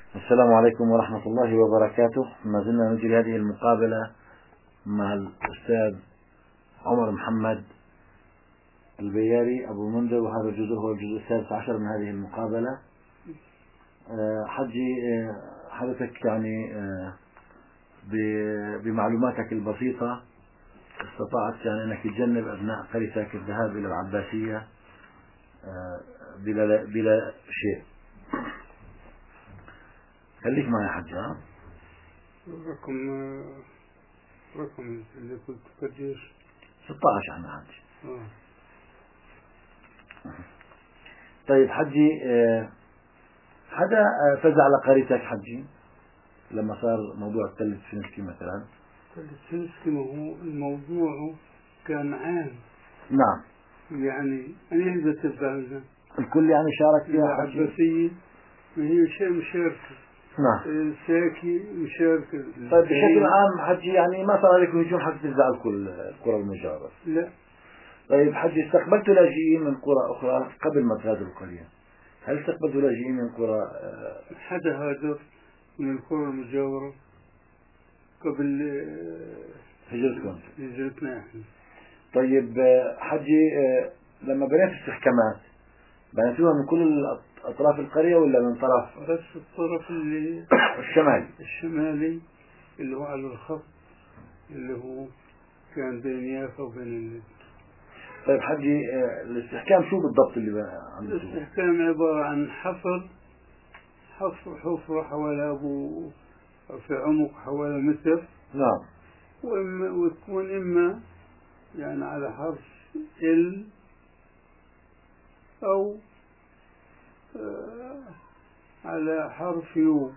السلام عليكم ورحمة الله وبركاته. ما زلنا نجري هذه المقابلة مع الأستاذ عمر محمد البياري أبو المنذر، وهذا الجزء هو الجزء السادس عشر من هذه المقابلة. حجي حضرتك يعني بمعلوماتك البسيطة استطعت يعني أنك تجنب أبناء قريتك الذهاب إلى العباسية بلا شيء. خليك معي يا حج. رقم اللي كنت قديش 16 عنا حج. طيب حجي، حدا فزع على قريتك حجي لما صار موضوع التل السنسكي مثلا؟ التل السنسكي هو الموضوع كان عام. نعم، يعني أنا إذا تبعنا الكل يعني شارك فيها حجي. العباسية ما هي شيء مشاركة. نعم، ساكي مشاركة. طيب بشكل عام حجي يعني ما صار عليكم هجوم حتى تفزع الكل القرى المجاورة؟ لا. طيب حجي، استقبلتوا لاجئين من قرى أخرى قبل ما تغادروا القرية؟ هل استقبلتوا لاجئين من قرى؟ حدا هاجر من القرى المجاورة قبل هجرتنا احنا. طيب حجي، لما بنيت استحكامات بنيتوها من كل أطراف القرية ولا من طرف؟ بس الطرف اللي الشمالي اللي هو على الخط اللي هو كان بين يافا وبين طيب حجي، الاستحكام شو بالضبط اللي عملتوه؟ الاستحكام عبارة عن حفر حفرة حوالي في عمق حوالي متر. نعم. وتكون إما يعني على حرف ال أو على حرف يو،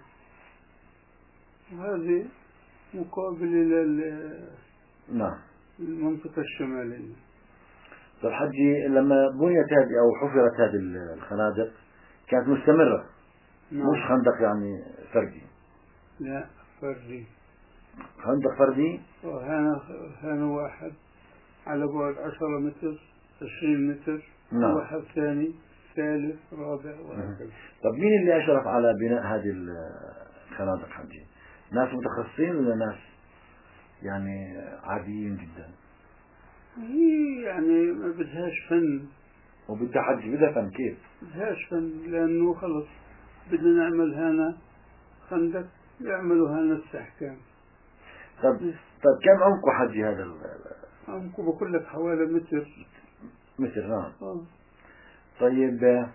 وهذه مقابلة نعم للمنطقة الشمالية. طيب حجي، لما بنيت هذه أو حفرت هذه الخنادق كانت مستمرة؟ نعم. مش خندق يعني فردي؟ لا، فردي. خندق فردي؟ هنا واحد على بعد 10 متر 20 متر. نعم. واحد ثاني ثالث رابع وهكذا. طب مين اللي أشرف على بناء هذه الخنادق حجي؟ ناس متخصصين ولا ناس يعني عاديين جدا؟ هي يعني ما بدهاش فن. وبدها حجي بدها فن. كيف؟ بدهاش فن، لأنه خلص بدنا نعمل هنا خندق يعملوا هنا استحكام. طب كم عمقه حجي هذا عمقه بقول لك حوالي متر. نعم. طيب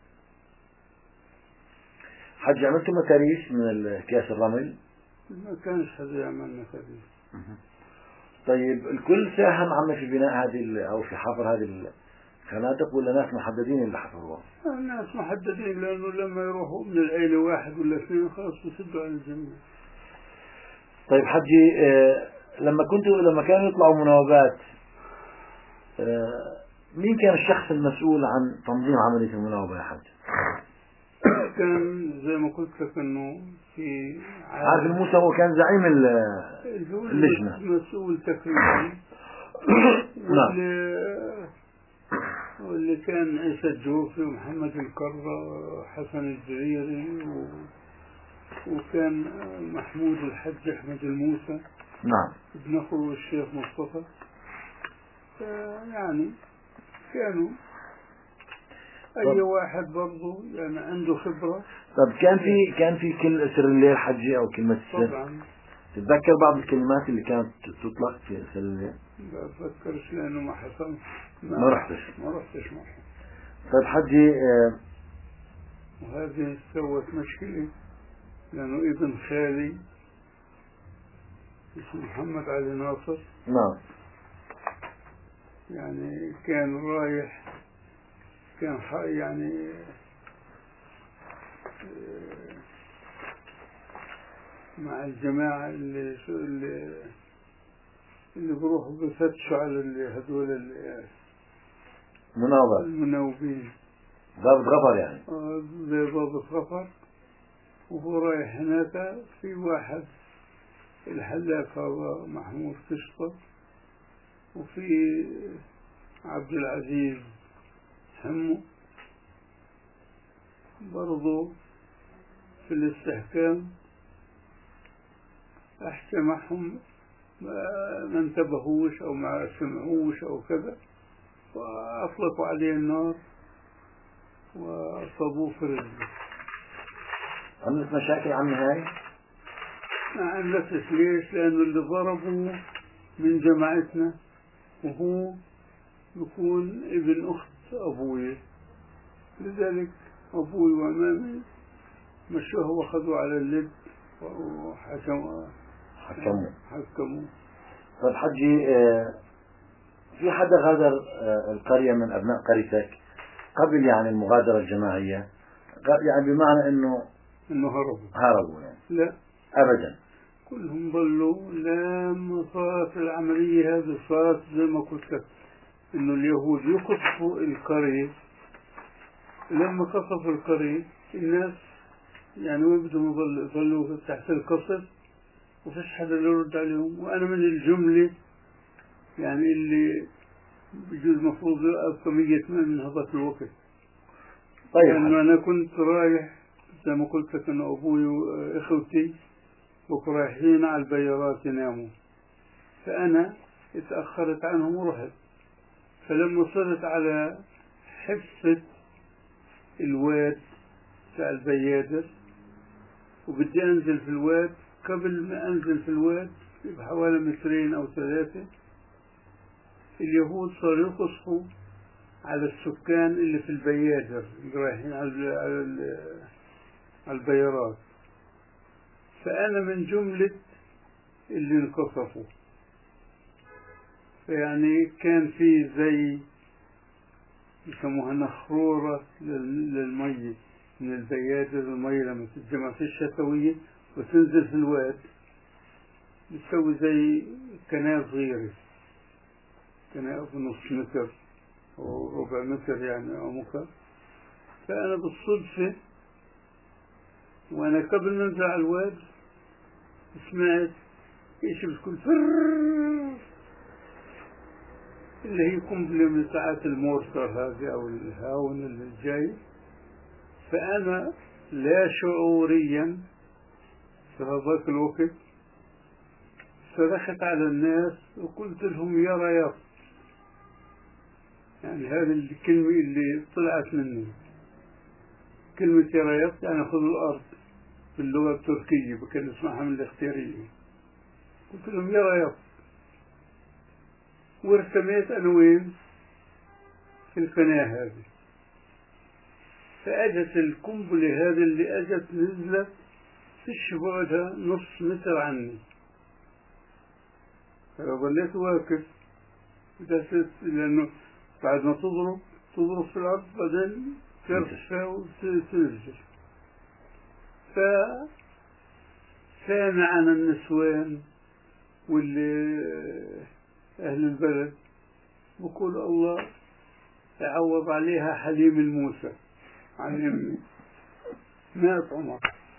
حجي، عملتوا متاريس من أكياس الرمل؟ ما كانش حدا يعمل متاريس. طيب الكل ساهم عم في بناء هذه أو في حفر هذه الخنادق ولا ناس محددين اللي حفروها؟ ناس محددين، لأنه لما يروحوا من العيلة واحد ولا اثنين خلاص بسدوا على الجميع. طيب حجي، لما كانوا يطلعوا مناوبات، مين كان الشخص المسؤول عن تنظيم عملية المناوبة يا حج؟ كان زي ما قلت لك انه في عارف الموسى هو كان زعيم اللجنة، مسؤول تقريبا. واللي كان عيسى الجوفي ومحمد القرة وحسن الجريري وكان محمود الحج أحمد الموسى. نعم. ابن أخوه الشيخ مصطفى. يعني كانوا أي واحد برضو يعني عنده خبرة. طب كان في كل سر الليل حجي أو كلمة السر؟ طبعا. تتذكر بعض الكلمات اللي كانت تطلق في سر الليل؟ لا أتذكرش لأنه ما حصل. ما رحتش معه. طيب حجي، وهذه سوت مشكلة لأنه ابن خالي اسمه محمد علي ناصر. نعم. يعني كان رايح كان يعني مع الجماعة اللي بروحوا بفتشوا على هذول المناوبين. ضابط غفر يعني؟ زي ضابط غفر. وهو رايح هناك في واحد الحلاق هذا محمود قشطة، وفي عبد العزيز حمو برضو في الاستحكام أحكي معهم ما انتبهوش أو ما سمعوش أو كذا، وأطلقوا عليه النار وأصابوه في رجله. عملت مشاكل عمي هاي؟ ما عملتش. ليش؟ لأنه اللي ضربه من جماعتنا، وهو يكون ابن أخت أبوي، لذلك أبوي وأمامي مشوه وأخذوا على اللب وحكموا. طيب حجي، في حدا غادر القرية من أبناء قريتك قبل يعني المغادرة الجماعية، يعني بمعنى إنه هربوا يعني؟ لا أبدا، كلهم ضلوا. لما صارت العملية هذه صارت زي ما قلت لك، إنه اليهود يقصفوا القرية. لما قصفوا القرية الناس يعني وين بدهم يضلوا تحت القصف، وفيش حدا يرد عليهم. وأنا من الجملة يعني اللي بجوز مفروض أبقى ميت من هذاك الوقت. طيب لأنه أنا كنت رايح زي ما قلت لك، إنه أبوي وإخوتي وكانوا رايحين على البيارات يناموا، فأنا اتأخرت عنهم ورحت. فلما صرت على حفة الواد تاع البيادر وبدي أنزل في الواد، قبل ما أنزل في الواد بحوالي 2 أو 3 اليهود صاروا يقصفوا على السكان اللي في البيادر اللي رايحين على البيارات. فأنا من جملة اللي انقصفوا. فيعني كان في زي يسموها نخرورة للمية من البيادر. المية لما تتجمع في الشتوية وتنزل في الواد بتسوي زي كناة صغيرة، كناة بنص متر أو ربع متر يعني عمقها. فأنا بالصدفة وأنا قبل ما أنزل على الواد سمعت إيش بتكون فرررر، اللي هي قنبلة من ساعات المورتر هذه أو الهاون اللي جاي. فأنا لا شعوريا في هذاك الوقت صرخت على الناس وقلت لهم يا رياض. يعني هذه الكلمة اللي طلعت مني، كلمة يا رياض يعني خذوا الأرض باللغة التركية، بكن اسمعها من الاختيارية. قلت لهم يا رياض، وارتميت أنا وين في القناة هذه. فأجت القنبلة هذه اللي أجت نزلت فيش بعدها نص متر عني. فظليت واقف لأنه بعد ما تضرب في الأرض بعدين ترفع وتنزل. فسامعنا النسوان واللي أهل البلد بقول الله يعوض عليها حليم الموسى عن أمي مات عمر.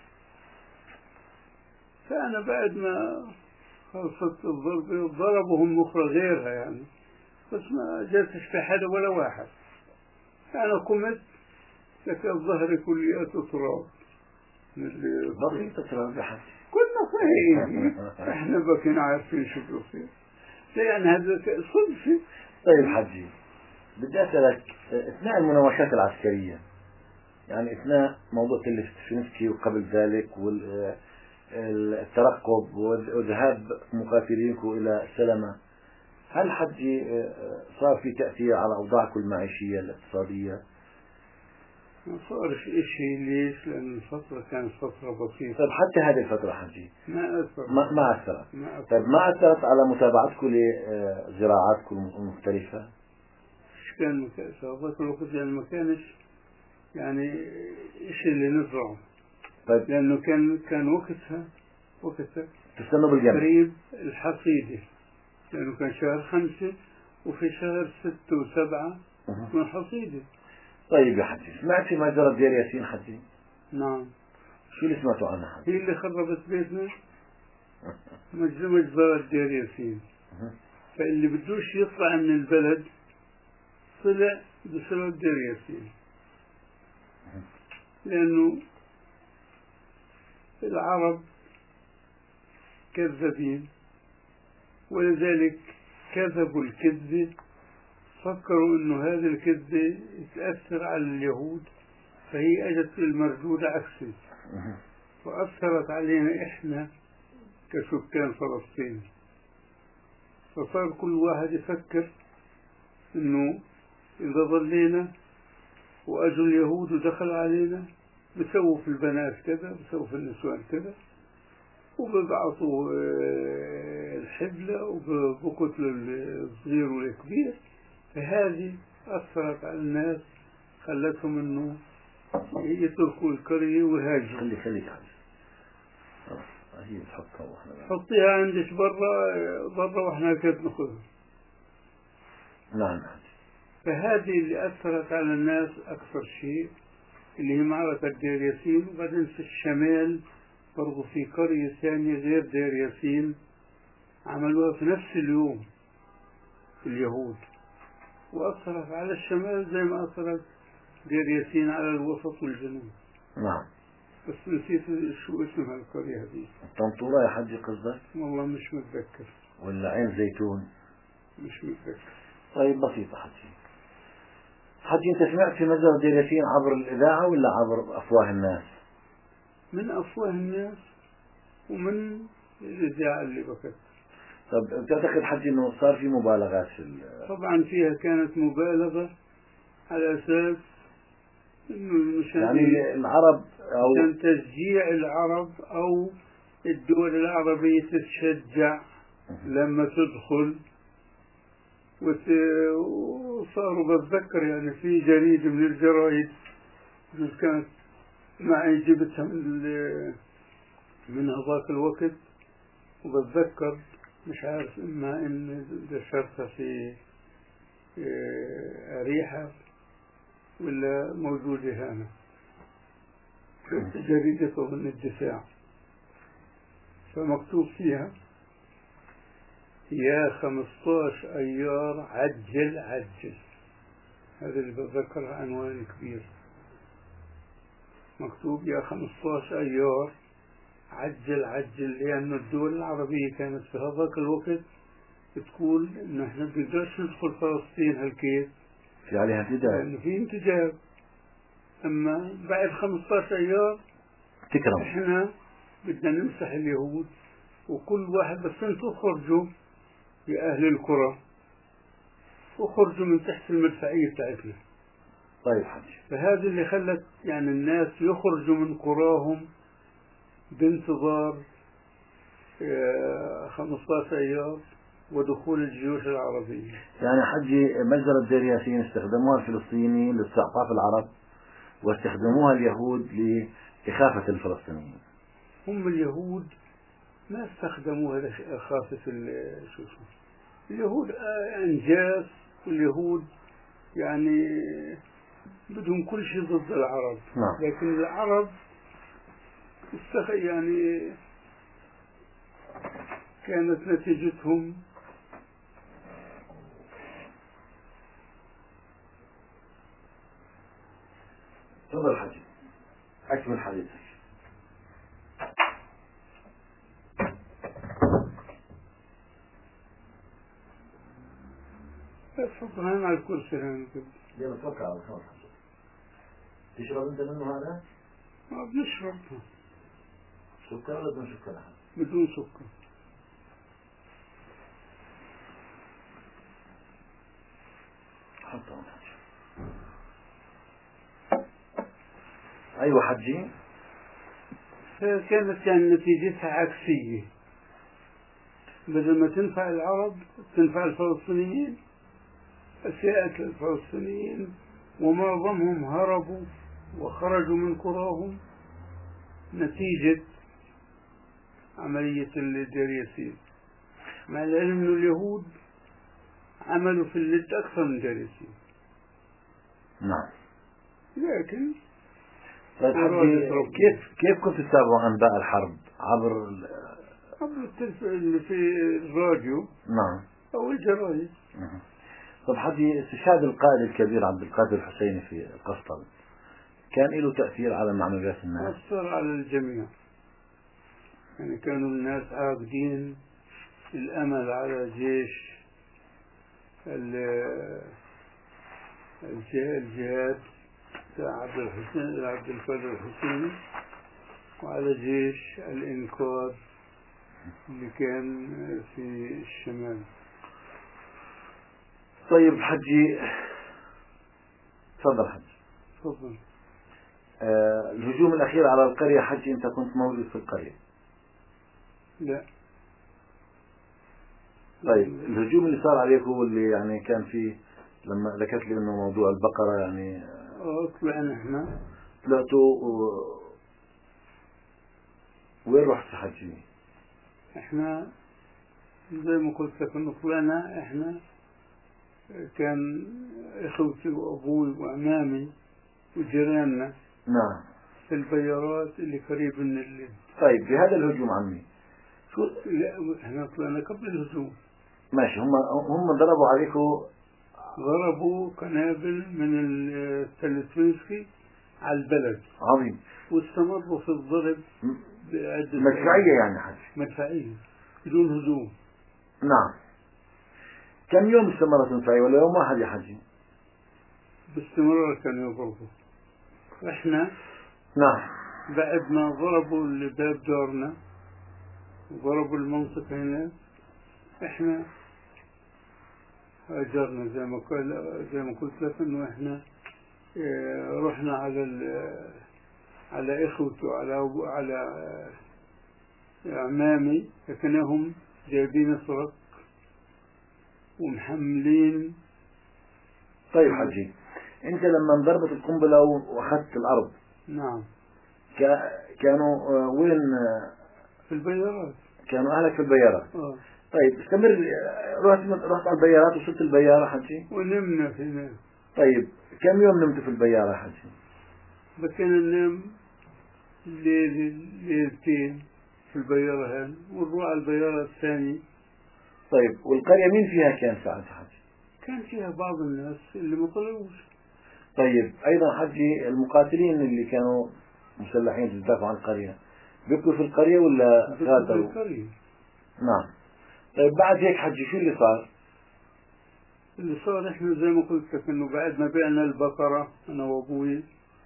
فأنا بعد ما خلصت الضربة ضربهم أخرى غيرها يعني، بس ما جاتش في حدا ولا واحد. أنا قمت لكن ظهري كلياته تراب. بسيطة تراب حتى كنا صحيح احنا بكينا عارفين شو بيصير. يعني هذا صدفة. طيب حجي، بدي أسألك أثناء المناوشات العسكرية، يعني أثناء موضوع تلفشنسكي وقبل ذلك والترقب وذهاب مقاتلينكم إلى سلمة، هل حجي صار في تأثير على أوضاعكم المعيشية الاقتصادية؟ ما صارش إشي. ليش؟ لأن الفترة كانت فترة بسيطة. طيب حتى هذه الفترة حجي ما أثرت. طيب ما أثرت على متابعتكم لزراعاتكم المختلفة؟ إيش كان في هذاك الوقت؟ يعني ما كانش يعني إيش اللي نزرعه. طيب لأنه كان وقتها تستنوا بالجمع قريب الحصيدة، لأنه كان شهر 5 وفي شهر 6 و7 من الحصيدة. طيب يا حجي، سمعتي مجزرة دير ياسين حجي؟ نعم. شو اللي سمعتوا عنها حجي؟ هي اللي خربت بيتنا. مجزرة دير ياسين. فاللي بدوش يطلع من البلد طلع بسبب دير ياسين، لأنه العرب كذابين، ولذلك كذبوا الكذبة، فكروا إنه هذه الكذبة تأثر على اليهود، فهي أجت المردود عكسي وأثرت علينا إحنا كسكان فلسطين. فصار كل واحد يفكر إنه إذا ضلينا وأجوا اليهود ودخل علينا بسووا في البنات كذا، بسووا في النسوان كذا، وببعثوا الحبلة وبقتلوا الصغير والكبير. فهذه أثرت على الناس، خلتهم إنه يتركوا القرية ويهاجروا. خليك هي تحطها واحنا حطيها عندك برا واحنا كيف ناخذها. نعم. فهذه اللي أثرت على الناس أكثر شيء، اللي هي معركة دير ياسين. وبعدين في الشمال برضو في قرية ثانية غير دير ياسين عملوها في نفس اليوم اليهود، وأثرت على الشمال زي ما أثرت دير ياسين على الوسط والجنوب. نعم. بس نسيت شو اسمها القرية هذه. طنطورة يا حجي قصدك؟ والله مش متذكر. ولا عين زيتون؟ مش متذكر. طيب بسيطة حجي أنت سمعت في مجزرة دير ياسين عبر الإذاعة ولا عبر أفواه الناس؟ من أفواه الناس ومن الإذاعة اللي بكت. طب بتعتقد حجي إنه صار في مبالغات في طبعا فيها كانت مبالغة على أساس إنه يعني العرب أو عشان تشجيع العرب أو الدول العربية تتشجع لما تدخل. وصاروا بتذكر يعني في جريدة من الجرايد كانت معي جبتها من هذاك الوقت، وبتذكر مش عارف إما إن نشرتها في أريحة ولا موجودة هنا جريدة من الدفاع. فمكتوب فيها: يا 15 أيار عجل عجل. هذا اللي بتذكر عنوان كبير مكتوب: يا 15 أيار عجل عجل، لأن الدول العربية كانت في هذاك الوقت تقول إن إحنا بنقدرش ندخل فلسطين هالكيف، في عليها انتداب، لأنه في انتداب. أما بعد 15 أيار تكرم إحنا بدنا نمسح اليهود، وكل واحد بس انتوا خرجوا يا أهل القرى وخرجوا من تحت المدفعية بتاعتنا. طيب حجي، فهذا اللي خلت يعني الناس يخرجوا من قراهم بانتظار 15 أيار ودخول الجيوش العربية. يعني حجي مجزرة دير ياسين استخدموها الفلسطينيين لاستعطاف العرب، واستخدموها اليهود لإخافة الفلسطينيين. هم اليهود ما استخدموها لإخافة شو اليهود أنجاس، واليهود يعني بدهم كل شيء ضد العرب. نعم. لكن العرب يعني كانت نتيجتهم تفضل حجي، أكمل حديثك. تفضل على الكرسي هنا كده. يلا توكل على الله. تشرب أنت منه هذا؟ ما بنشرب. سكر ولا بدون سكر؟ بدون سكر. حطه حجي. أيوة حجي. فكانت يعني نتيجتها عكسية، بدل ما تنفع العرب تنفع الفلسطينيين، أساءت للفلسطينيين ومعظمهم هربوا وخرجوا من قراهم نتيجة عملية دير ياسين، مع العلم أن اليهود عملوا في اللد أكثر من دير ياسين. نعم. لكن كيف كنت تتابعوا أنباء الحرب؟ عبر اللي في الراديو. نعم. أو الجرايد. طب حدي استشهاد القائد الكبير عبد القادر الحسيني في قسطل كان له تأثير على معنويات الناس؟ أثر على الجميع. يعني كانوا الناس عاقدين الأمل على جيش الجهاد عبد القادر الحسيني، وعلى جيش الإنقاذ اللي كان في الشمال. طيب حجي، تفضل حجي. تفضل. الهجوم الأخير على القرية حجي، أنت كنت موجود في القرية؟ لا. طيب الهجوم اللي صار عليك هو اللي يعني كان فيه، لما ذكرت لي إنه موضوع البقرة يعني طلعنا إحنا. طلعتوا وين رحت حجي؟ إحنا زي ما قلت لك إنه طلعنا إحنا، كان إخوتي وأبوي وأمامي وجيراننا نعم في البيارات اللي قريب من الليل. طيب بهذا الهجوم عمي شو؟ لا إحنا طلعنا قبل الهجوم. ماشي، هم ضربوا عليكم، ضربوا قنابل من التلفزيونسكي على البلد. عظيم. واستمروا في الضرب بعدة مدفعية يعني حجي؟ مدفعية بدون هجوم. نعم. كم يوم استمرت المدفعية ولا يوم واحد يا حجي؟ باستمرار كانوا يضربوا. احنا نعم بعد ما ضربوا الباب دارنا وضربوا المنطقة هنا، احنا هاجرنا زي ما قلت لك انه احنا رحنا على اخوتي على اعمامي، لكنهم جايبين سرق ومحملين. طيب حجي، انت لما انضربت القنبلة واخذت الارض، نعم، كانوا وين؟ في البيارات. كانوا اهلك في البيارات. طيب استمر، رحت على البيارات، وصلت البيارة حجي ونمنا هناك. طيب كم يوم نمت في البيارة حجي؟ بكينا ننام ليلتين في البيارة هان، ونروح على البيارة الثانية. طيب والقرية مين فيها كان ساعتها حجي؟ كان فيها بعض الناس اللي ما طلعوش. طيب أيضا حجي، المقاتلين اللي كانوا مسلحين تدافعوا عن القرية بيبقوا في القرية ولا غادروا؟ في القرية. نعم. طيب بعد هيك حجي شو اللي صار؟ اللي صار احنا زي ما قلت لك انه بعد ما بعنا البقرة انا وابوي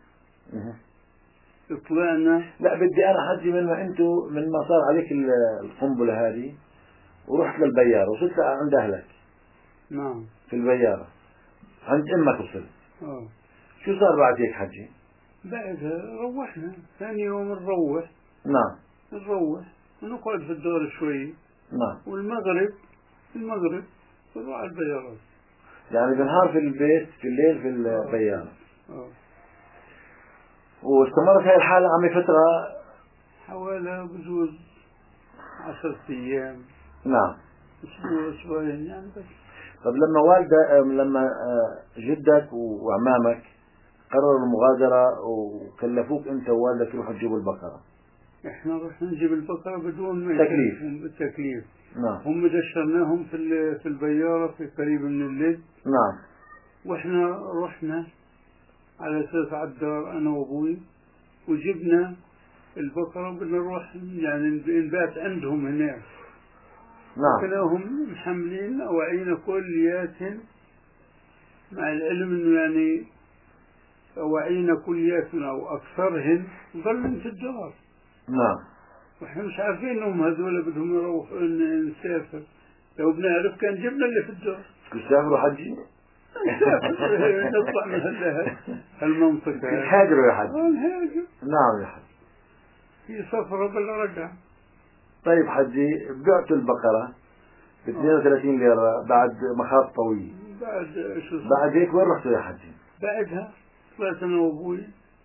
طلعنا. لا بدي انا حجي من ما صار عليك القنبلة هذه ورحت للبيارة، وصلت عند اهلك. نعم. في البيارة عند امك وصلت. شو صار بعد هيك حجي؟ بعدها روحنا ثاني يوم نروح. نعم. نروح ونقعد في الدار شوي. نعم. والمغرب نروح على البيارات. يعني بالنهار في البيت، في الليل في البيارة. واستمرت هاي الحالة عمي فترة حوالي بجوز 10 أيام. نعم. أسبوعين يعني بس. طب لما جدك وعمامك قرروا المغادرة وكلفوك أنت ووالدك تروحوا تجيبوا البقرة، إحنا رحنا نجيب البقرة بدون تكليف. نعم. هم دشرناهم في البيارة في قريب من الليل. نعم. وإحنا رحنا على أساس على الدار أنا وأبوي، وجبنا البقرة بدنا نروح يعني نبات عندهم هناك. نعم. كانوا محملين أواعينا كلياتهم، مع العلم إنه يعني أواعينا كلياتنا أو أكثرهن ظلن في الدار. نعم. وإحنا مش عارفين إنهم هذول بدهم يروحوا نسافر. لو بنعرف كان جبنا اللي في الدار. تسافروا حجي؟ نسافر نطلع من هالمنطقة. نهاجروا يا حجي. نهاجر. نعم يا حجي. في سفرة بلا رجع. طيب حجي، بعتوا البقرة ب 32 ليرة بعد مخاض طويل. بعد هيك وين رحتوا يا حجي؟ بعدها طلعت أنا وأبوي.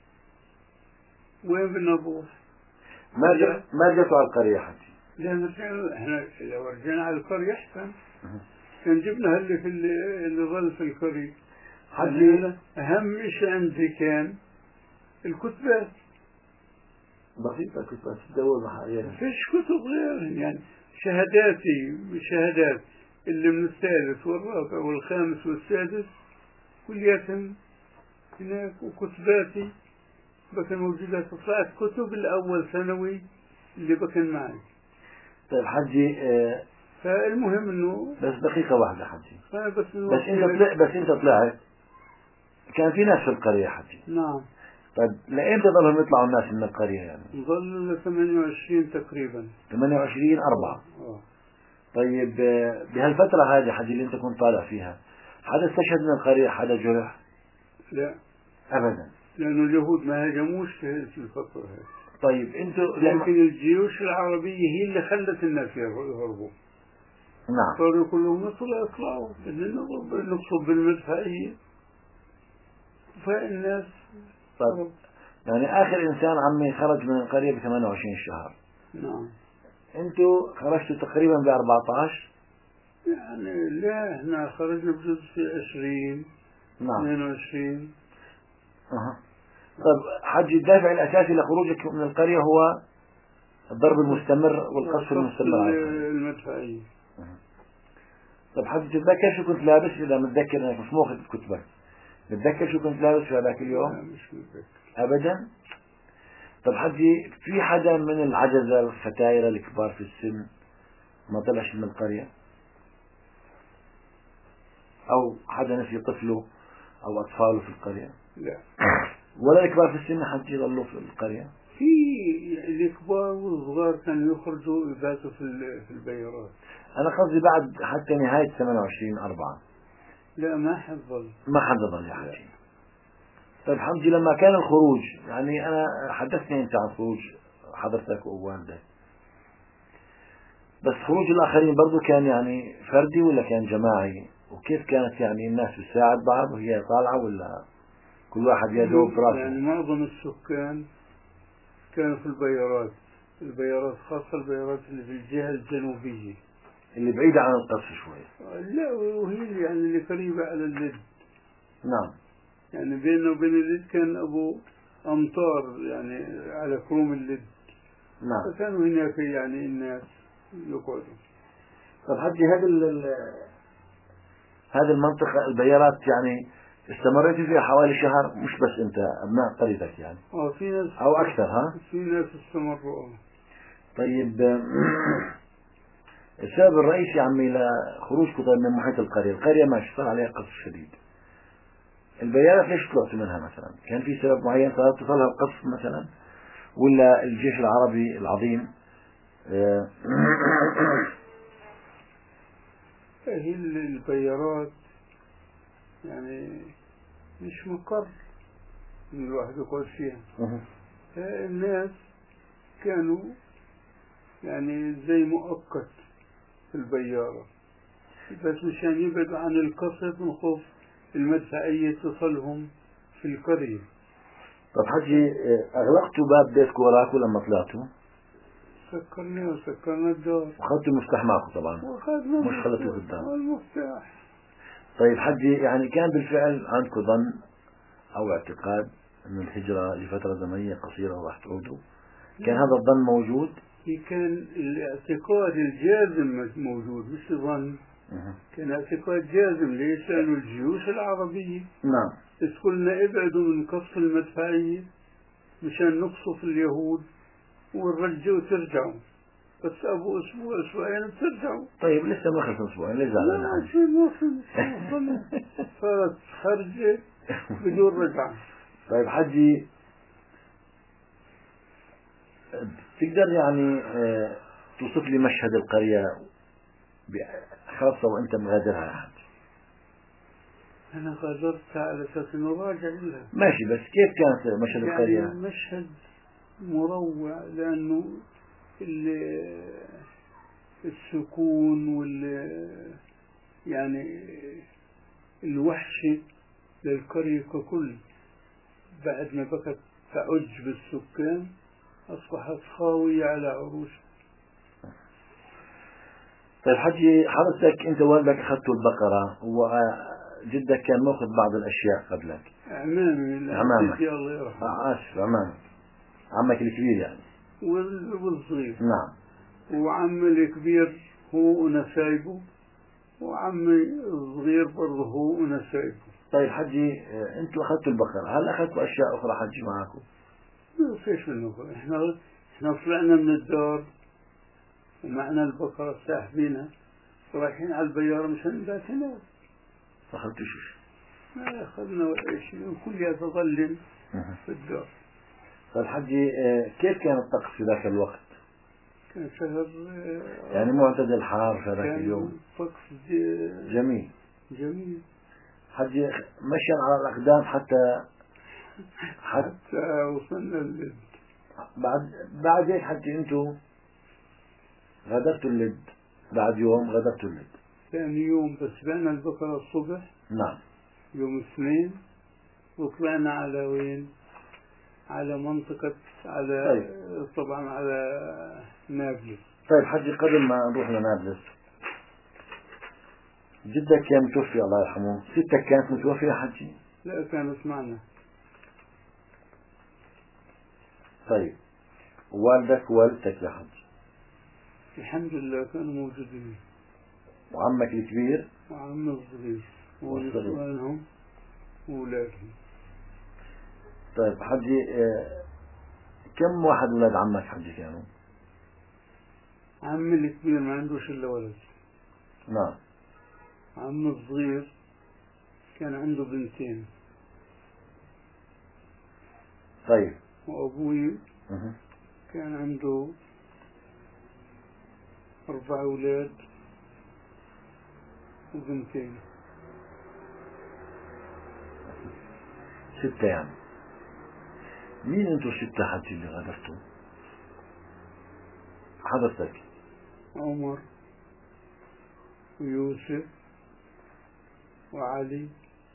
وين بدنا نروح؟ ما رجعتوا على القرية حجي؟ لأن احنا لو رجعنا على القرية أحسن. كان جبنا اللي ظل في القرية. حجي أهم شيء عندي كان الكتبات. بسيطة، كتبات تدور محايا. فيش كتب غير يعني شهادات اللي من الثالث والرابع والخامس والسادس كلياتهم هناك، وكتباتي بكن موجودة. طلعت كتب الأول ثانوي اللي بكن معي. طيب حجي فالمهم إنه بس دقيقة واحدة حجي، بس أنت طلعت كان في ناس في القرية حجي. نعم. طيب لإمتى ضلهم يطلعوا الناس من القرية يعني؟ ظلوا ل 28 تقريبا. 28/4. طيب بهالفترة هذه حجي اللي أنت كنت طالع فيها، حدا استشهد من القرية؟ حدا جرح؟ لا أبدا، لأنه اليهود ما هاجموش في الفترة هذه. طيب أنتوا لكن الجيوش العربية هي اللي خلت الناس يهربوا. نعم. صاروا كلهم اطلعوا نقصد بالمدفعية فالناس. طيب يعني آخر إنسان عمي خرج من القرية ب 28 شهر. نعم. أنتوا خرجتوا تقريبا ب 14. يعني لا احنا خرجنا بجزء في 20. نعم. 22. طيب حجي الدافع الأساسي لخروجك من القرية هو الضرب المستمر والقصف المستمر على المدفعية. طيب حجي تتذكر شو كنت لابس؟ إذا متذكر إنك مش ماخذ كتبك، متذكر شو كنت لابس في هذاك اليوم؟ لا مش متذكر أبدا. طيب حجي في حدا من العجزة الفتايرة الكبار في السن ما طلعش من القرية؟ أو حدا نسي طفله أو أطفاله في القرية؟ لا. ولا الكبار في السن حتى يضلوا في القرية؟ في الكبار والصغار كانوا يخرجوا يباتوا في البيارات. أنا قصدي بعد حتى نهاية 28/4. لا ما حد ضل. ما حدا ضل يا حجي. طيب حمدي لما كان الخروج، يعني أنا حدثني أنت عن خروج حضرتك ووالدك، بس خروج الآخرين برضو كان يعني فردي ولا كان جماعي؟ وكيف كانت يعني الناس بتساعد بعض وهي طالعة ولا كل واحد يدوب براسه؟ يعني معظم السكان كانوا في البيارات خاصة البيارات اللي في الجهة الجنوبية اللي بعيدة عن القصر شوي. لا وهي يعني اللي قريبة على اللد. نعم. يعني بيننا وبين اللد كان أبو أمطار يعني على كروم اللد. نعم. فكانوا هناك يعني الناس يقعدوا. طب حجي هذه المنطقة البيارات يعني استمريت فيها حوالي شهر، مش بس أنت أبناء قريتك يعني؟ في ناس أو أكثر. ها؟ في ناس استمروا. طيب السبب الرئيسي عمي لخروجكم طيب من محيط القرية ماشي صار عليها قصف شديد. البيارات ليش طلعتوا منها مثلا؟ كان في سبب معين صار تصلها القصف مثلا، ولا الجيش العربي العظيم هي البيارات يعني مش مقر إن الواحد يقعد فيها. الناس كانوا يعني زي مؤقت في البيارة بس مشان يبعدوا عن القصف من خوف المدفعية تصلهم في القرية. طب حجي أغلقتوا باب بيتكم وراكم لما طلعتوا؟ سكرنا الدار وأخذتوا المفتاح معكم طبعا؟ مش خلتوه في الدار؟ المفتاح. طيب حجي يعني كان بالفعل عندكم ظن أو اعتقاد أن الهجرة لفترة زمنية قصيرة وراح تعودوا؟ كان هذا الظن موجود؟ كان الاعتقاد الجازم موجود مش ظن. كان اعتقاد جازم. ليش؟ لأن الجيوش العربية نعم تقولنا ابعدوا من قصف المدفعية مشان نقصف اليهود ونرجعوا وترجعوا. بس أبو أسبوع أسبوعين بترجعوا. طيب لسه ما خلص أسبوعين ليش زعلان؟ ما صارت خرجة بدون رجعة. طيب حجي تقدر يعني توصف لي مشهد القرية خاصة وأنت مغادرها يا حج؟ أنا غادرتها على أساس إنه راجع لها. ماشي، بس كيف كانت مشهد القرية؟ يعني مشهد مروع لأنه السكون يعني الوحشة للقرية ككل بعد ما بقت تعج بالسكان أصبحت خاوية على عروشها. طيب حجي حضرتك أنت والدك أخذتوا البقرة وجدك كان ماخذ بعض الأشياء قبلك. عمامك الله يرحمه. آسف عمك الكبير يعني والصغير. نعم. وعمي الكبير هو ونسايبه وعمي الصغير برضه هو ونسايبه. طيب حجي أنتوا أخذتوا البقرة، هل أخذتوا أشياء أخرى حجي معكم؟ فيش منه. احنا طلعنا من الدار ومعنا البقرة ساحبينها رايحين على البيارة مشان نبات هنا. أخذت شيء؟ ما أخذنا ولا شيء وكل يتظلم في الدار. طيب حجي كيف كان الطقس في ذاك الوقت؟ كان شهر يعني معتدل حار في ذاك اليوم؟ طقس جميل. جميل. حجي مشيا على الأقدام حتى وصلنا اللد. بعد هيك حجي أنتم غادرتوا اللد، بعد يوم غادرتوا اللد. ثاني يوم بس بعنا البقرة الصبح. نعم. يوم الاثنين وطلعنا على وين؟ على منطقة على طيب. طبعا على نابلس. طيب حجي قبل ما نروح لنابلس، جدك كان متوفي الله يرحمه، ستك كانت متوفية حجي؟ لا كانت معنا. طيب والدك ووالدتك يا حجي؟ الحمد لله كانوا موجودين. وعمك الكبير؟ وعم الصغير ونسوانهم وولادهم. طيب حجي كم واحد ولاد عمك حجي كانوا؟ عمي الكبير ما عندوش إلا ولد. نعم. عم الصغير كان عنده بنتين. طيب. وأبوي كان عنده 4 أولاد وبنتين. 6 يعني. مين انتو الستة حجي اللي غادرتوا؟ حضرتك؟ عمر ويوسف وعلي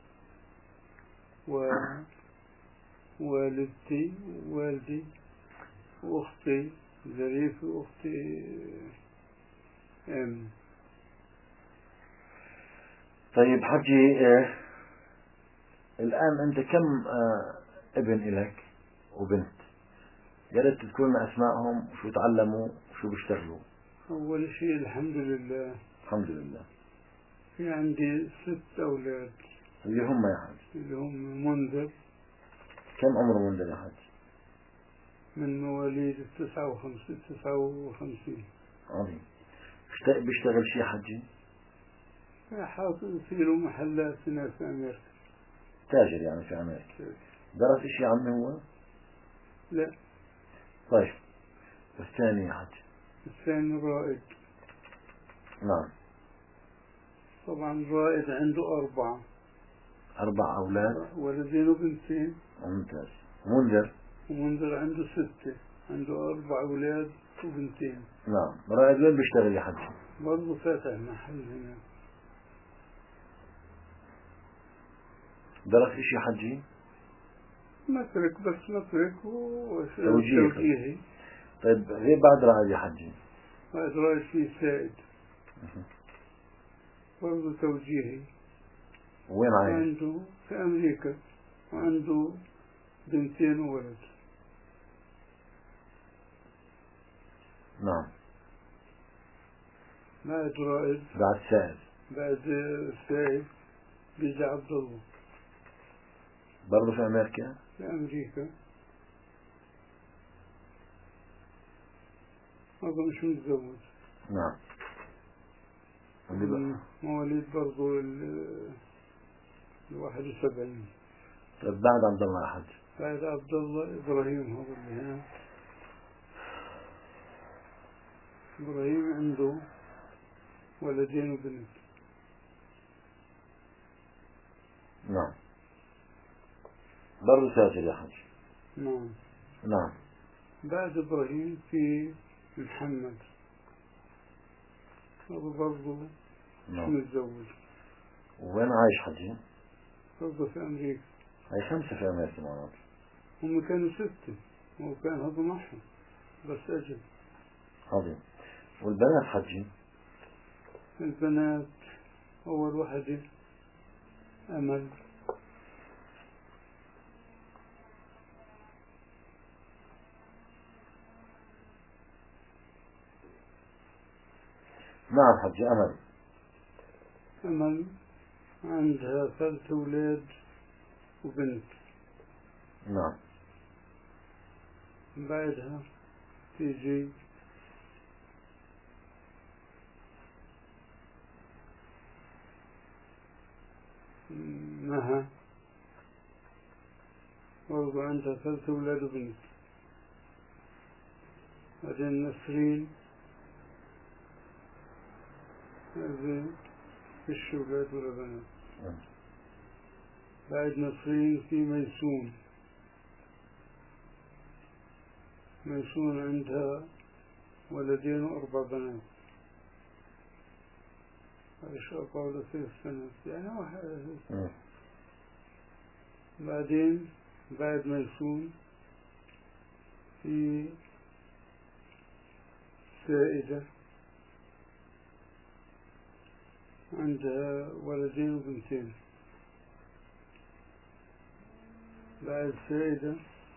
ووالدتي ووالدي وأختي ظريف وأختي طيب حجي الآن أنت كم ابن إلك وبنت؟ يا ريت تذكر لنا أسمائهم وشو تعلموا وشو بيشتغلوا. أول شيء الحمد لله. الحمد لله. في عندي 6 أولاد. اللي هم يا حج؟ اللي هم منذر. كم عمره منذر يا حج؟ من مواليد 59. عظيم. بيشتغل شيء حجي؟ حاطط يصيروا محلات هنا في أمريكا. تاجر يعني في أمريكا. درس شيء عنه هو؟ لا. طيب الثاني يا حج؟ الثاني رائد. نعم. طبعا رائد عنده 4 أولاد. ولدين وبنتين. ممتاز. منذر؟ ومنذر عنده 6، عنده 4 أولاد وبنتين. نعم. رائد وين بيشتغل يا حج؟ برضه فاتح محل هنا. درس شيء حجي؟ مترك بس مترك توجيهي. طيب غير بعد رائد يا حجي؟ بعد رائد في سائد. برضه توجيهي. وين عايش؟ عنده في أمريكا وعنده بنتين وولد. نعم. بعد رائد. بعد سائد. بعد سائد بيجي عبد الله. برضه في أمريكا؟ في أمريكا. أظن مش متزوج. نعم. مواليد برضه 71. طيب بعد عبد الله يا حج؟ بعد عبد الله إبراهيم هذا اللي هنا. إبراهيم عنده ولدين وبنت. نعم. برضه تاجر يا حج؟ نعم. نعم. بعد إبراهيم في محمد، هذا برضه مش متزوج. وين عايش حجي؟ برضه في أمريكا. هاي 5 في أمريكا معناته. هم كانوا 6 وكان هذا معهم بس أجل. عظيم. والبنات حجي؟ البنات أول واحدة أمل. نعم حجي. أمل عندها 3 أولاد وبنت. نعم. بعدها تيجي مها برضو عندها 3 أولاد وبنت. بعدين نسرين هذه فيش أولاد ولا بنات. بعد نسرين في ميسون. ميسون عندها 2 و4 بنات. إيش 4 ولا 3 بنات يعني واحد. بعدين بعد ميسون في سائدة عندها 2 وبنتين. بعد سائدة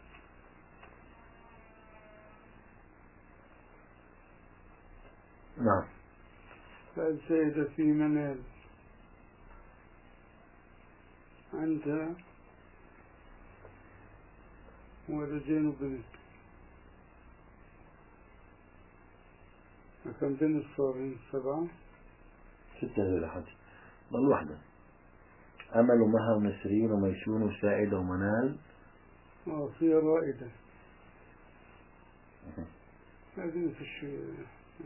نعم. بعد سائدة في منال عندها 2 وبنت. كم بنت صارين 7 6 ذي الحج. ضل واحدة. أمل ومها ونسرين وميسون وسائدة ومنال. في رائدة. هذه في الشيء.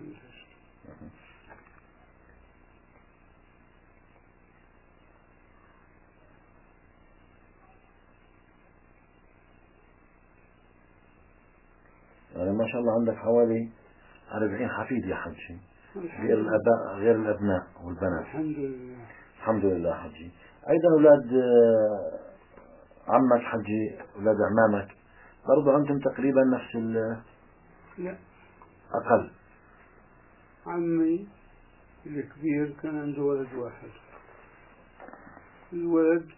يعني ما شاء الله عندك حوالي 40 حفيد يا حجي، غير الآباء غير الأبناء والبنات. الحمد لله. الحمد لله حجي. أيضا أولاد عمك حجي، أولاد أعمامك برضو عندهم تقريبا نفس لا، أقل. عمي الكبير كان عنده ولد واحد. الولد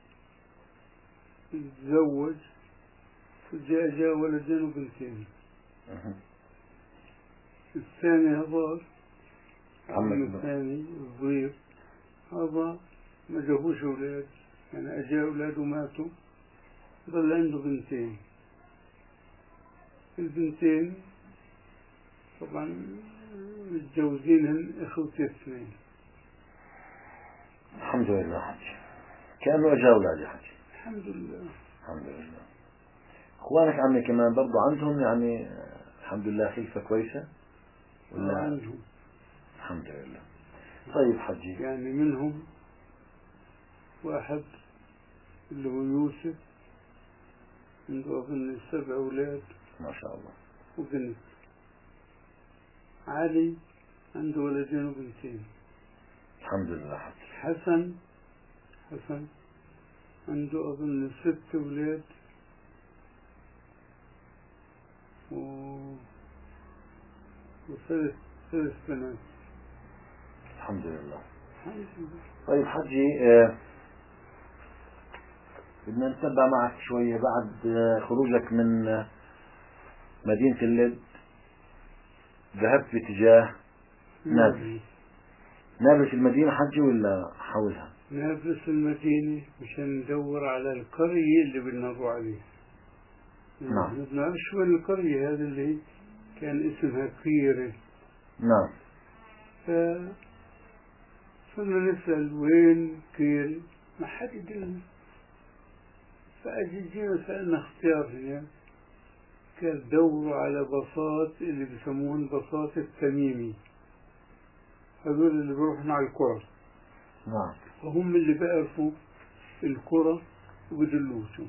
تزوج جاء 2 وبنتين. الثاني هذا عمي الثاني الصغير هذا ما جابوش أولاد، يعني أجا أولاده ماتوا، ظل عنده بنتين. البنتين طبعا متجوزينهن إخوتي 2. الحمد لله حجي. كانوا أجا أولاد يا حجي. الحمد لله. الحمد لله. إخوانك عمي كمان برضو عندهم يعني الحمد لله خلفة كويسة ولا؟ عندهم الحمد لله. طيب حجي، يعني منهم واحد اللي هو يوسف عنده أظن 7 أولاد ما شاء الله وبنت. علي عنده 2 وبنتين. الحمد لله حجي. حسن عنده أظن 6 أولاد وثلاث بنات. الحمد لله. الحمد لله. طيب حجي، بدنا نتبع معك شوية بعد خروجك من مدينة اللد، ذهبت باتجاه نابلس. نابلس المدينة حجي ولا حولها؟ نابلس المدينة مشان ندور على القرية اللي بدنا نروح عليها. نعم. بدنا شو القرية هذه اللي كان اسمها كيرة. نعم. صرنا نسأل وين كيرة، ما حد يدلنا. فأجينا سألنا اختيار هنا، كان دوروا على بساط اللي بيسمون بساط التميمي، هذول اللي بيروحون على القرى. نعم. وهم اللي بيعرفوا القرى وبدلوشهم.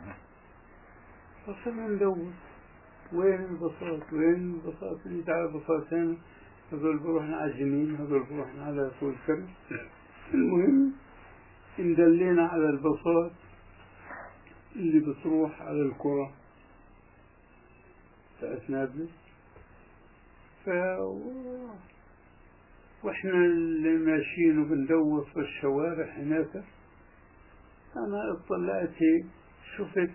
فصرنا ندور وين البساط اللي تعالى بساط هنا، هذول بروحنا على الجنين، هذول بروحنا على طول كرم. المهم اندلينا على البساط اللي بتروح على القرى بتاعت نابلس. واحنا اللي ماشيين وبندور في الشوارع هناك، انا اطلعت هيك شفت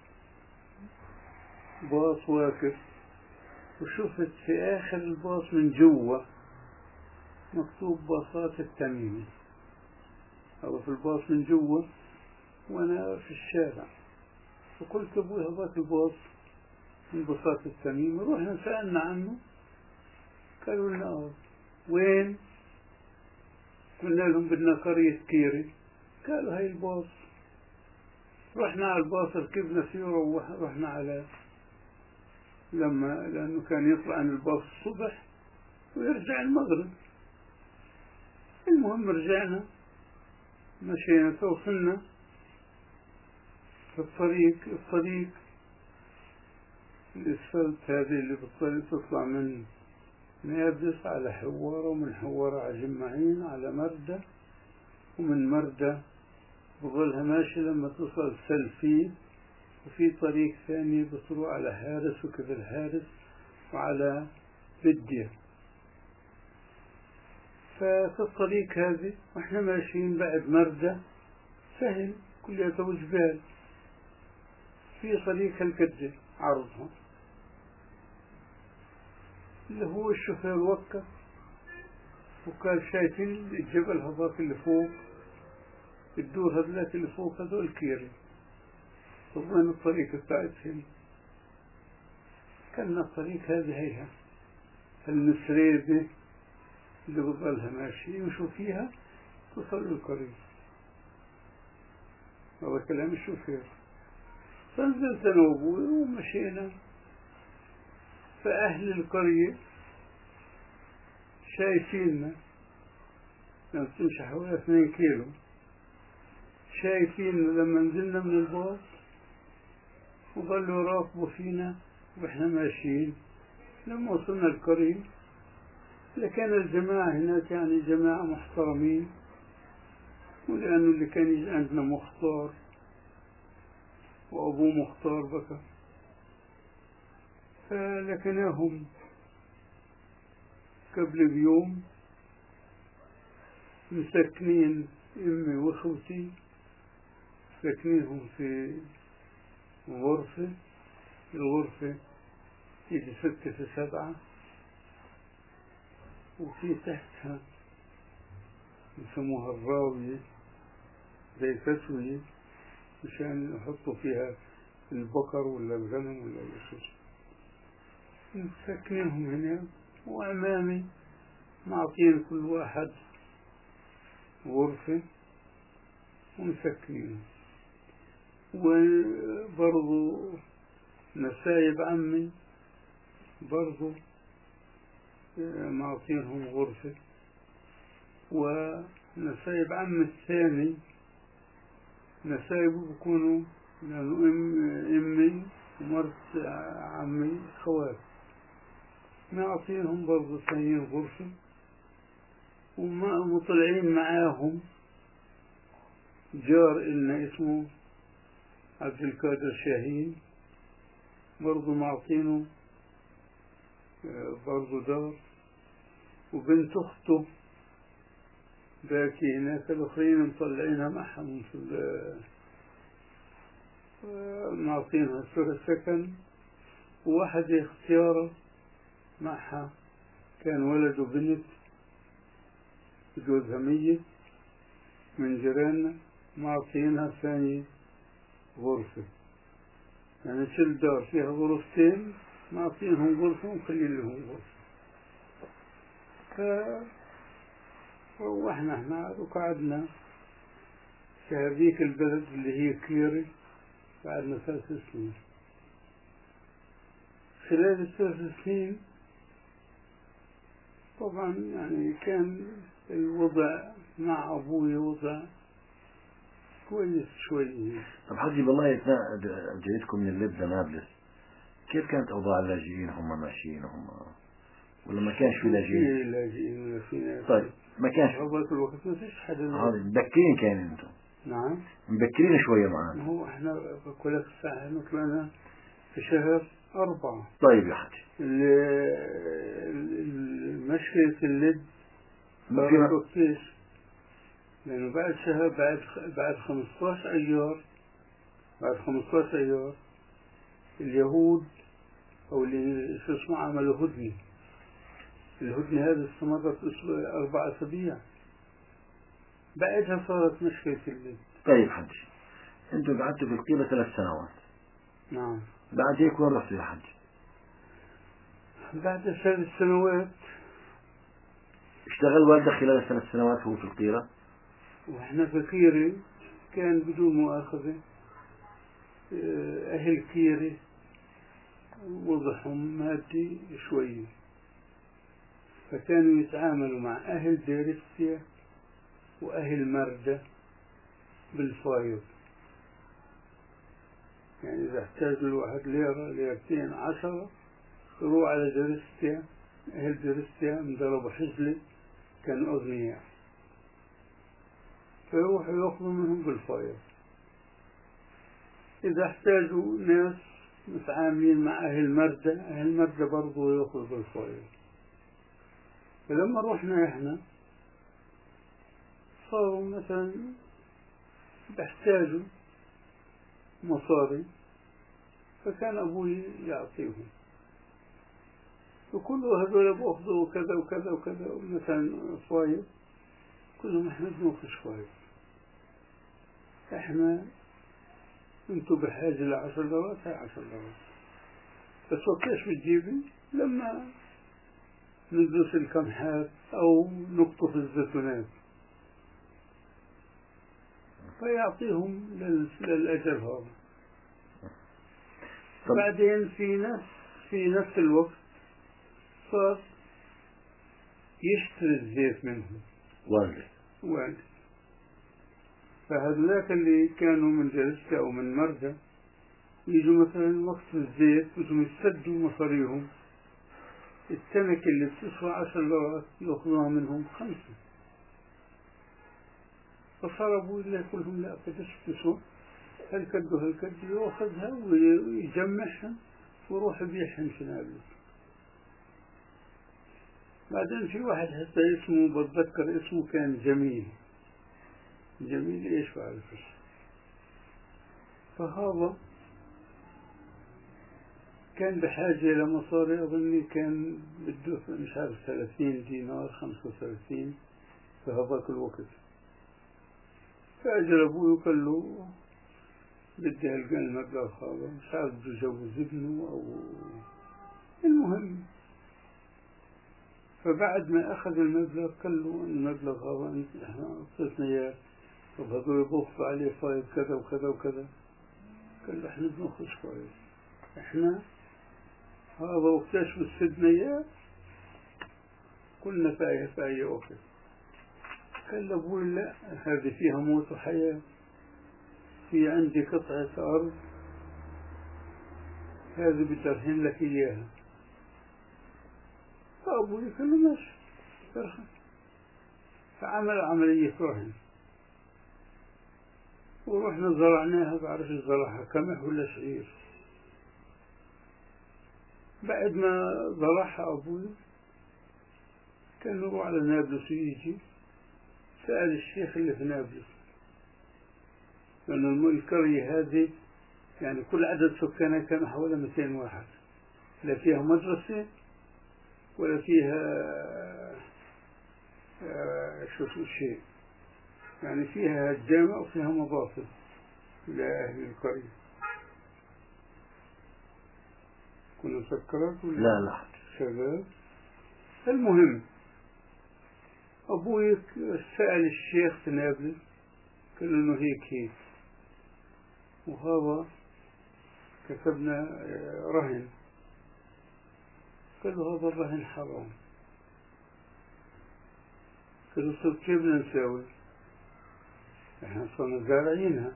باص واقف، وشفت في اخر الباص من جوا مكتوب باصات التميمي، او في الباص من جوا وانا في الشارع. فقلت ابوي هذاك الباص البساط التميمي. رحنا سألنا عنه، قالوا لنا وين؟ قلنا لهم بدنا قرية كيري. قالوا هاي الباص. رحنا على الباص، ركبنا فيه ورحنا على لأنه كان يطلع عن الباص الصبح ويرجع المغرب. المهم رجعنا مشينا توصلنا في الطريق الإسفلت هذه اللي بالطريق تطلع من نابلس على حوارة، ومن حوارة على جمعين على مردة، ومن مردة بظلها ماشي لما توصل سلفيد، وفي طريق ثاني بتروح على حارس وكذا الحارس وعلى بدية. ففي الطريق هذه واحنا ماشيين بعد مردة سهل كلها جبال، في طريق هالقد عرضها اللي هو الشوفير وقف وكان شايفين الجبل هذاك اللي فوق، الدور هذاك اللي فوق هذول كيري. وين الطريق بتاعتهم؟ كان الطريق هذه هيها المسريدة اللي بظلها ماشي وشو فيها توصل القرية. هذا كلام الشوفير. فنزلت انا وابوي ومشينا، فأهل القرية شايفيننا لما تمشي حوالي 2 كيلو، شايفيننا لما نزلنا من الباص وظلوا يراقبوا فينا واحنا ماشيين. لما وصلنا القرية لكان الجماعة هناك يعني جماعة محترمين، ولأنه اللي كان يجي عندنا مختار وأبوه مختار بكر، فلكناهم قبل بيوم مسكنين أمي وأخوتي، ساكنينهم في غرفة، الغرفة يجي 6 في 7، وفي تحتها يسموها الراوية زي تسوية مشان يحطوا فيها البقر ولا الغنم ولا الشيء. مسكنينهم هنا، وأمامي معطين كل واحد غرفة ومسكنينهم. وبرضو نسايب عمي برضو معطينهم غرفة، ونسايب عمي الثاني نسايبه بيكونوا لأنه أمي ومرت عمي خوات، معطينهم برضو ثانيين غرفة، ومطلعين معاهم جار إلنا اسمه عبد القادر شاهين، برضو معطينه برضو دار، وبنت أخته باكي هناك، الأخرين مطلعينها معهم في معطينها سكن. وواحدة اختياره معها كان ولد وبنت جوزها ميت من جيراننا، معطينها ثاني غرفة، يعني كل دار فيها غرفتين معطينهم غرفة ومخلين لهم غرفة. فروحنا هنا وقعدنا في هذيك البلد اللي هي كيري، قعدنا 3 سنين. خلال ال3 سنين طبعا يعني كان الوضع مع أبوي وضع كويس شوي. طب حجي بالله جيتكم من اللب لنابلس، كيف كانت أوضاع اللاجئين؟ هم ماشيين هم ولا ما كانش في لاجئين؟ لاجئين ولا في ناس؟ طيب ما كانش في الوقت ما فيش حدا. هذا مبكرين كان انتم؟ نعم مبكرين شوية معانا. هو احنا بقول لك الساعة طلعنا في شهر 4. طيب يا حجي مشكلة اللد ما في وقتيش، لأنه بعد شهر بعد 15 أيار، بعد 15 أيار اليهود أو اللي شو اسمه عملوا هدنة. الهدنة هذه استمرت 4 أسابيع، بعدها صارت مشكلة اللد. طيب حجي انتم قعدتوا في القيلة 3 سنوات. نعم. بعد هيك وين رحتوا يا حجي؟ بعد 3 سنوات اشتغل والدك خلال 3 سنوات هو في القيرة؟ وإحنا في كيري كان بدون مؤاخذة أهل كيري وضعهم مادي شوي، فكانوا يتعاملوا مع أهل ديرستيا وأهل مردة بالفايض. يعني إذا احتاج الواحد ليرة ليرتين 10 يروح على ديرستيا، أهل ديرستيا مضربوا حجلة كانوا أغنياء، فيروحوا يأخذوا منهم بالفايض. إذا احتاجوا ناس متعاملين مع أهل مردة، أهل مردة برضو يأخذوا بالفايض. فلما رحنا إحنا صاروا مثلا بيحتاجوا مصاري، فكان أبوي يعطيهم، وكل هذول بأخذوا كذا وكذا وكذا مثلا فايض، كلهم إحنا بنأخذ فايض. إحنا انتوا بحاجة ل$10 هاي $10، بس وقتاش بتجيبي؟ لما ندرس القمحات أو نقطف الزيتونات، فيعطيهم للأجل هذا. بعدين في نفس الوقت صار يشتري الزيت منهم والد. فهذولاك اللي كانوا من جلسة أو من مردة يجوا مثلا وقت الزيت بدهم يسدوا مصاريهم، التنكة اللي بتسوى $10 يأخذوها منهم 5. فصار أبوي لا كلهم لا قدش بتسوى هالكد وهالكد، يأخذها ويجمعها ويروح يبيعها في نابلس. بعدين في واحد حتى اسمه بتذكر اسمه كان جميل ايش بعرفش، فهذا كان بحاجة إلى مصاري، أظني كان بده مش عارف 30 دينار 35 في هذاك الوقت. فأجل أبوي وقال له بدي المبلغ هذا، مش عارف بده يجوز ابنه أو المهم. فبعد ما أخذ المبلغ قال له المبلغ هذا احنا أعطيتنا إياه، طب هذول بوقفوا عليه فايض كذا وكذا وكذا. قال له احنا بناخذ فايض، احنا هذا وقتاش بتسدنا إياه كلنا في أي وقت. قال له أبوي لا، هذه فيها موت وحياة، في عندي قطعة أرض هذه بدي أرهن لك إياها. فأبوي قال له ماشي ارهن، فعمل عملية رهن، ورحنا زرعناها، بعرف زرعها قمح ولا شعير. بعد ما زرعها أبوي كان يروح على نابلس ويجي سأل الشيخ اللي في نابلس، لأن القرية هذه يعني كل عدد سكانها كان حوالي 200 واحد، لا فيها مدرسة ولا فيها شو شيء، يعني فيها الجامع وفيها مضافة لأهل القرية. كنا مسكرات ولا لا شباب. المهم أبوي سأل الشيخ في نابلس قال له إنه هيك وهذا كتبنا رهن. قال له هذا الرهن حرام. قال له صرت كيف بدنا نساوي؟ احنا صرنا زارعينها.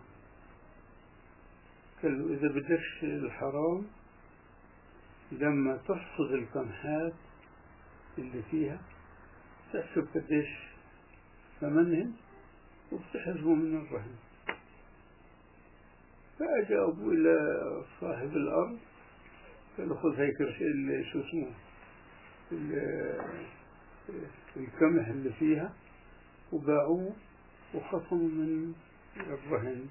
قال له إذا بدكش الحرام لما تحصد القمحات اللي فيها تحسب قديش ثمنهم وبتحسبوا من الرهن. فأجى أبوي إلى صاحب الأرض قال له خذ هيك شو اسمه القمح اللي فيها، وباعوه وخصموا من الرهن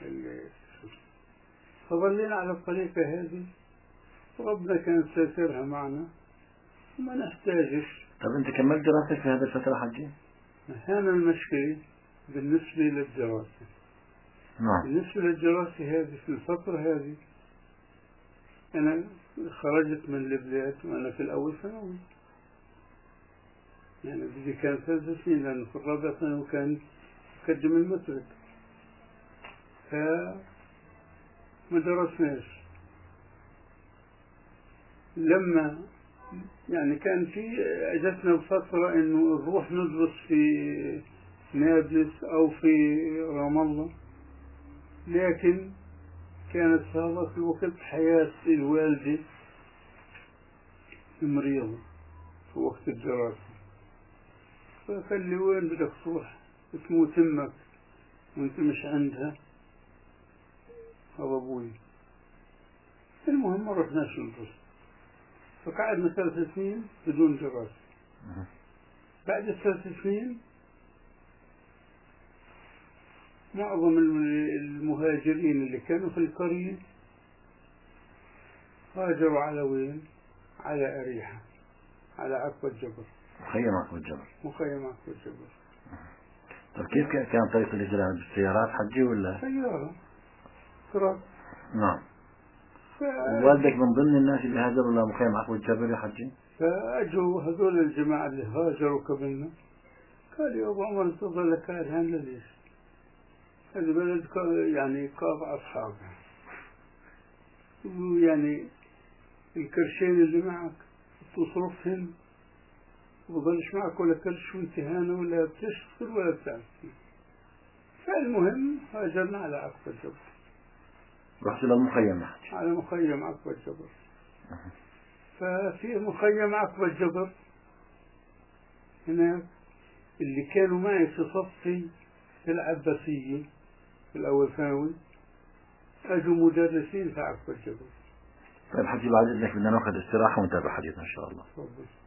فظلينا على الطريقة هذه، وربنا كان ساترها معنا وما نحتاجش. طب أنت كملت دراستك في هذه الفترة حجي؟ هنا المشكلة بالنسبة للدراسة. نعم. بالنسبة للدراسة هذه في الفترة هذه أنا خرجت من البلاد وأنا في الأول ثانوي، يعني بدي كان 3 سنين، لأنه في الرابع ثانوي كان يقدم المترك، فما درسناش. لما يعني كان في أجتنا فترة إنه نروح ندرس في نابلس أو في رام الله، لكن كانت في هذا الوقت حياة الوالدة مريضة في وقت الدراسة، فقال لي وين بدك تروح تموت امك وانت مش عندها؟ هذا ابوي. المهم ما رحناش ندرس، فقعدنا 3 سنين بدون دراسة. بعد ال3 سنين معظم المهاجرين اللي كانوا في القرية هاجروا على وين؟ على أريحة، على عقبة الجبر، مخيم عقبة الجبر. مخيم عقبة الجبر. طيب كيف كان طريق الهجرة؟ بالسيارات حجي ولا؟ سيارة كراك. نعم. والدك من ضمن الناس اللي هاجروا لمخيم عقبة الجبر يا حجي؟ فأجوا هذول الجماعة اللي هاجروا قبلنا، قال يا أبو عمر تظل كارهان ليش؟ هذا بلد يعني قاطع أصحابه، يعني الكرشين اللي معك تصرفهم وبضلش معك ولا كرش وانتهانة ولا بتشتغل ولا بتعمل. فالمهم هاجرنا على عقبة الجبر. رحت للمخيم على مخيم عقبة الجبر. ففي مخيم عقبة الجبر هناك اللي كانوا معي في صفي في العباسية في الأول ثانوي أجوا مدرسين في عقبة الجبر. طيب حجي بعد إذنك بدنا ناخذ استراحة ونتابع حديثنا إن شاء الله. تفضل.